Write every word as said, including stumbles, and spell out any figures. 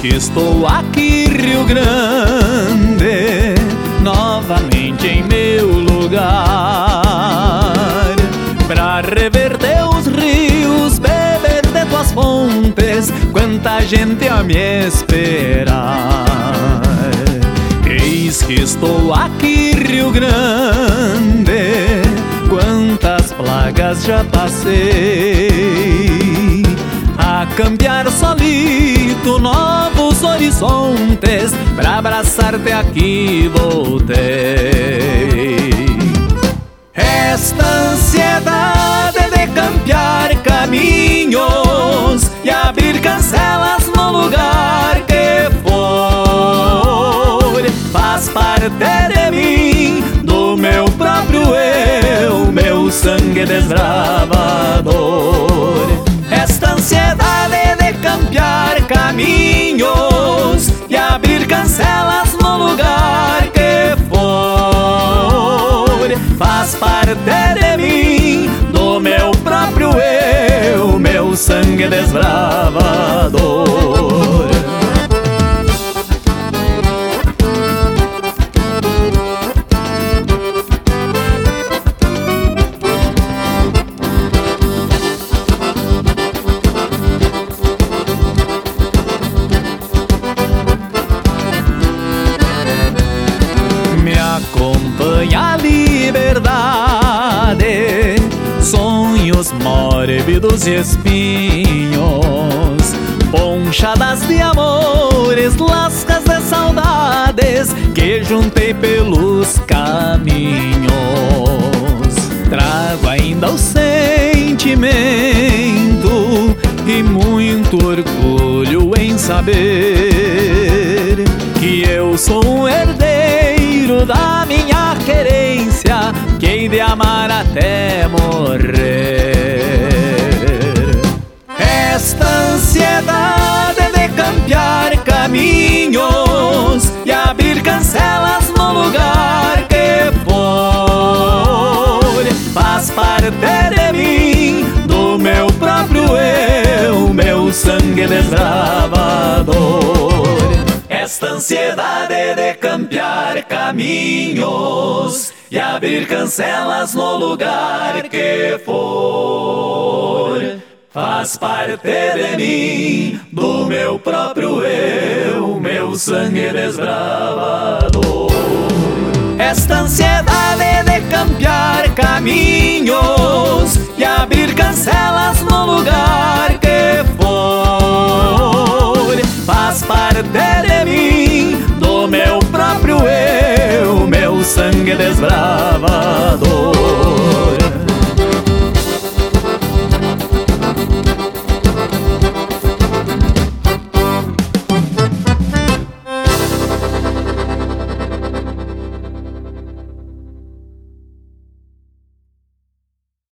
que estou aqui, Rio Grande, novamente em meu lugar, pra rever teus rios, beber de tuas fontes, quanta gente a me esperar. Eis que estou aqui, Rio Grande, quantas plagas já passei, a cambiar solito novos horizontes, pra abraçar-te aqui voltei. Esta ansiedade de cambiar caminhos e abrir cancelas no lugar que for, faz parte de mim, do meu próprio eu, meu sangue desbravador. Esta ansiedade de cambiar caminhos e abrir cancelas no lugar que for, faz parte de mim, do meu próprio eu, meu sangue desbravador. Acompanha a liberdade, sonhos mórbidos e espinhos, ponchadas de amores, lascas de saudades que juntei pelos caminhos. Trago ainda o sentimento e muito orgulho em saber que eu sou um herdeiro da minha querência, que hei de amar até morrer. Esta ansiedade de cambiar caminhos e abrir cancelas no lugar que for, faz parte de mim, do meu próprio eu, meu sangue desbravador. Esta ansiedade de cambiar caminhos e abrir cancelas no lugar que for, faz parte de mim, do meu próprio eu, meu sangue desbravador. Esta ansiedade de cambiar caminhos e abrir cancelas no lugar que for, faz parte de mim, do meu próprio eu, meu sangue desbravador.